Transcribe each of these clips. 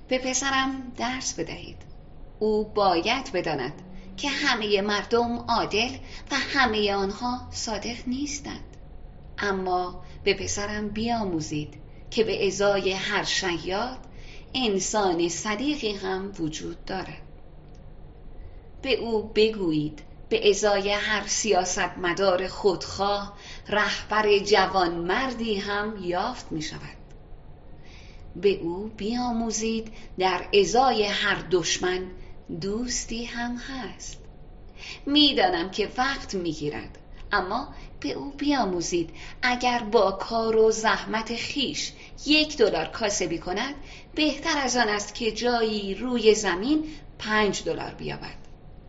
به پسرم درس بدهید. او باید بداند که همه مردم عادل و همه آنها صادق نیستند. اما به پسرم بیاموزید که به ازای هر شیاد انسان صدیقی هم وجود دارد. به او بگویید به ازای هر سیاستمدار خودخواه رهبر جوانمردی هم یافت می شود. به او بیاموزید در ازای هر دشمن دوستی هم هست. میدانم که وقت میگیرد، اما به او بیاموزید اگر با کار و زحمت خیش $1 کاسبی کند بهتر از آن است که جایی روی زمین $5 بیابد.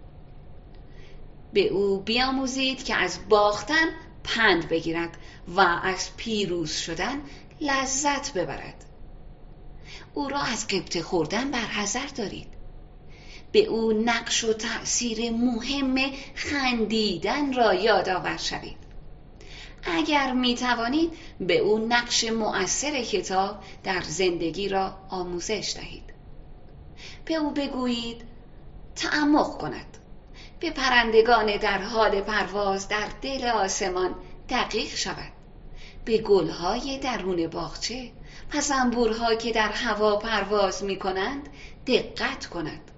به او بیاموزید که از باختن پند بگیرد و از پیروز شدن لذت ببرد. او را از غبطه خوردن برحذر دارید. به او نقش و تأثیر مهم خندیدن را یادآور شوید. اگر می توانید به او نقش مؤثر کتاب در زندگی را آموزش دهید. به او بگویید تأمل کند، به پرندگان در حال پرواز در دل آسمان دقیق شود، به گلهای درون باغچه و زنبورها که در هوا پرواز می کنند دقت کند.